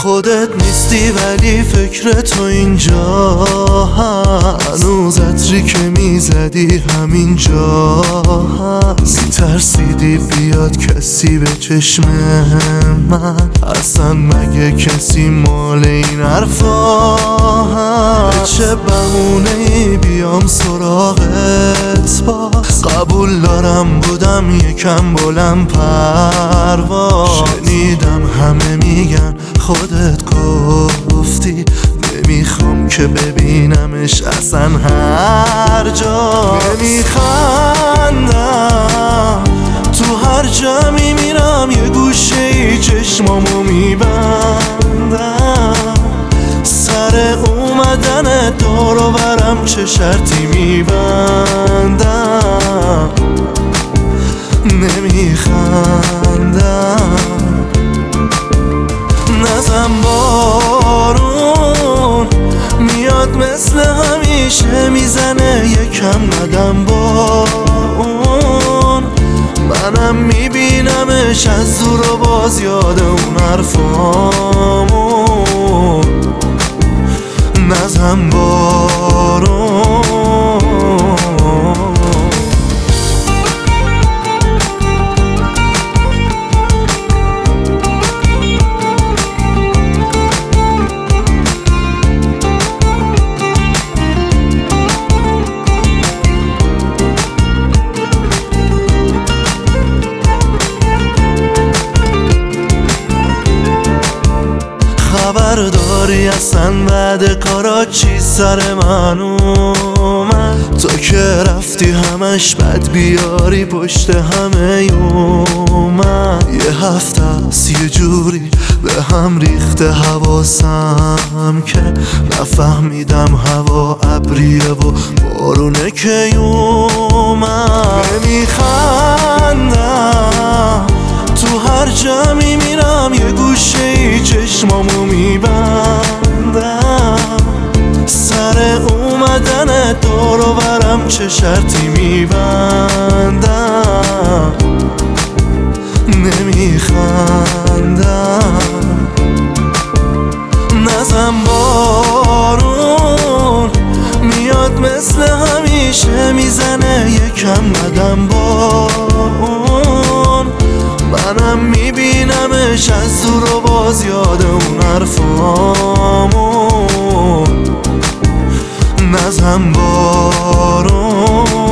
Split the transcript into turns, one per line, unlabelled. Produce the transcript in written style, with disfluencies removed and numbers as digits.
خودت نیستی ولی فکر تو اینجا هست، هنوز عطری که میزدی همینجا هست. میترسیدی بیاد کسی به چشم من، اصلا مگه کسی مال این حرفا هست؟ چه بهونه‌ای بیام سراغت باز، قبول دارم بودم یکم بلند پرواز. شنیدم همه میگن خودت گفتی، نمیخوام که ببینمش اصلا هر جا. نمیخندم تو هر جا میمیرم، یه گوشه ای چشمامو میبندم. سر اومدن دور و برم چه شرطی میبندم. نمیخندم نزن بارون میاد مثل همیشه میزنه، یکم ندم با اون. منم میبینمش از دور و باز یاد اون حرفامون. نزن بارون خبر داری اصلا بعد کارا چی سر من اومد؟ تو که رفتی همش بد بیاری پشت همه من. یه هفته است یه جوری به هم ریخته حواسم که نفهمیدم هوا ابریه و بارونه که اومد. نمیخندم تو هر جا میمیرم، یه گوشه ای چشمامو میبندم. سر اومدن دور و برم چه شرطی میبندم. نمیخندم نزن بارون میاد مثل همیشه میزنه، یکم ندم با اون. منم میبینمش از دور و باز یاد اون حرفامون. نزن بارون